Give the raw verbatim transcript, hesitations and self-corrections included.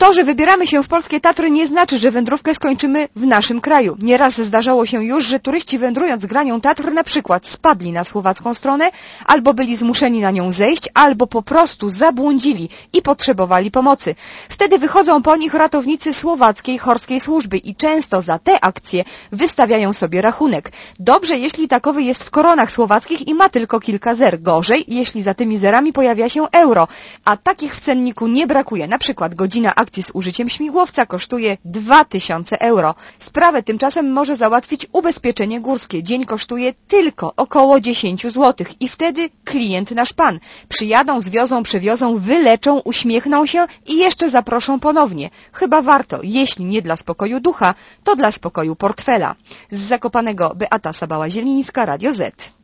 To, że wybieramy się w polskie Tatry, nie znaczy, że wędrówkę skończymy w naszym kraju. Nieraz zdarzało się już, że turyści wędrując granią Tatr na przykład spadli na słowacką stronę, albo byli zmuszeni na nią zejść, albo po prostu zabłądzili i potrzebowali pomocy. Wtedy wychodzą po nich ratownicy słowackiej chorskiej służby i często za te akcje wystawiają sobie rachunek. Dobrze, jeśli takowy jest w koronach słowackich i ma tylko kilka zer. Gorzej, jeśli za tymi zerami pojawia się euro, a takich w cenniku nie brakuje. Na przykład godzina akcji z użyciem śmigłowca kosztuje dwa tysiące euro. Sprawę tymczasem może załatwić ubezpieczenie górskie. Dzień kosztuje tylko około dziesięć złotych i wtedy klient nasz pan. Przyjadą, zwiozą, przewiozą, wyleczą, uśmiechną się i jeszcze zaproszą ponownie. Chyba warto, jeśli nie dla spokoju ducha, to dla spokoju portfela. Z Zakopanego Beata Sabała-Zielińska, Radio Z.